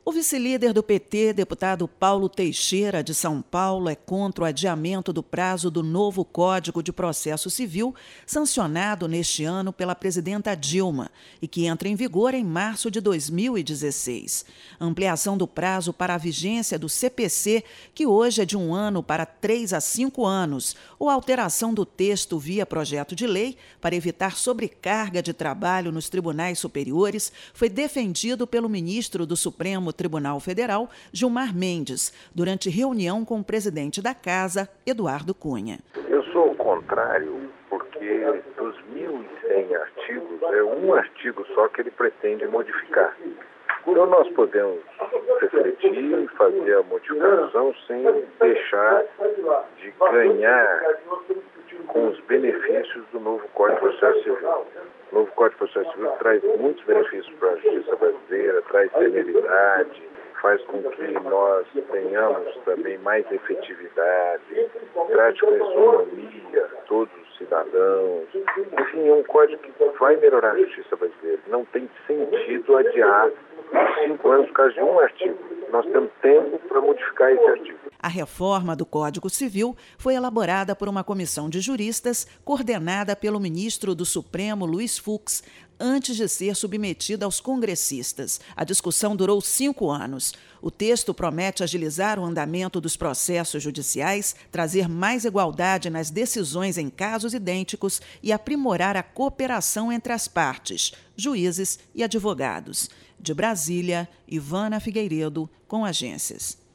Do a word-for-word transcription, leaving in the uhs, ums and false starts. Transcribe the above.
O vice-líder do P T, deputado Paulo Teixeira, de São Paulo, é contra o adiamento do prazo do novo Código de Processo Civil, sancionado neste ano pela presidenta Dilma, e que entra em vigor em março de dois mil e dezesseis. A ampliação do prazo para a vigência do C P C, que hoje é de um ano para três a cinco anos, ou a alteração do texto via projeto de lei para evitar sobrecarga de trabalho nos tribunais superiores, foi defendido pelo ministro do Supremo Tribunal Federal, Gilmar Mendes, durante reunião com o presidente da Casa, Eduardo Cunha. Eu sou o contrário, porque dos mil e cem artigos, é um artigo só que ele pretende modificar. Então nós podemos refletir e fazer a modificação sem deixar de ganhar com os benefícios do novo Código de Processo Civil. O novo Código de Processo Civil traz muitos benefícios para a justiça brasileira, traz celeridade, faz com que nós tenhamos também mais efetividade, trate com isonomia todos os cidadãos. Enfim, é um código que vai melhorar a justiça brasileira. Não tem sentido adiar cinco anos por causa de um artigo. Nós temos tempo para modificar esse artigo. A reforma do Código Civil foi elaborada por uma comissão de juristas coordenada pelo ministro do Supremo, Luiz Fux, antes de ser submetida aos congressistas. A discussão durou cinco anos. O texto promete agilizar o andamento dos processos judiciais, trazer mais igualdade nas decisões em casos idênticos e aprimorar a cooperação entre as partes, juízes e advogados. De Brasília, Ivana Figueiredo, com Agências.